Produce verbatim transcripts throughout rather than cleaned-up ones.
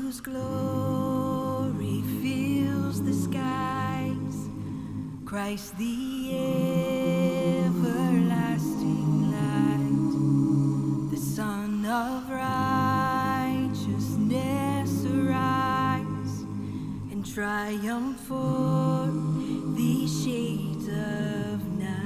whose glory fills the skies, Christ the everlasting light, the Son of righteousness, arise and triumph for these shades of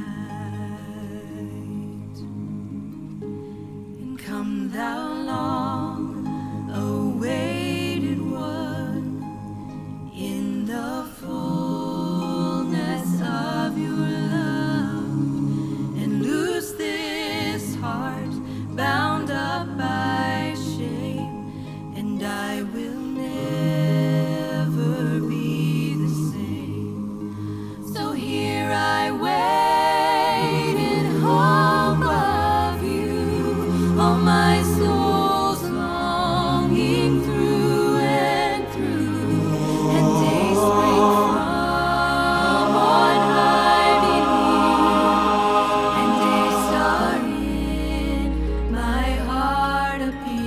night. And come thou long awaited one, in the fullness of your love, and loose this heart bound up by shame, and I will never be the same. So here I wait in hope of you, all my soul's longing through and through, and day spring from on high beneath, and day star in my heart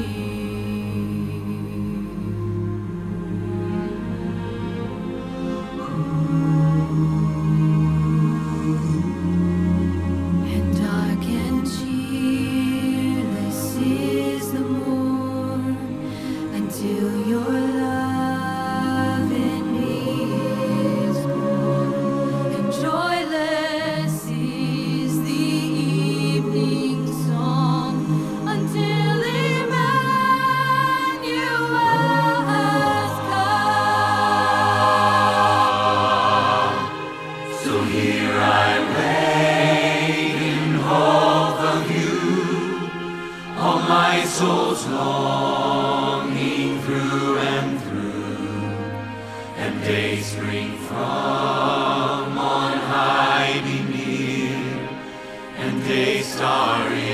and dark and cheerless is the morn, until your love in me is born, and joyless is the evening song, until Emmanuel has come. So here I wait in hope of you, all my soul's longing through and through, and day spring from on high be near, and day star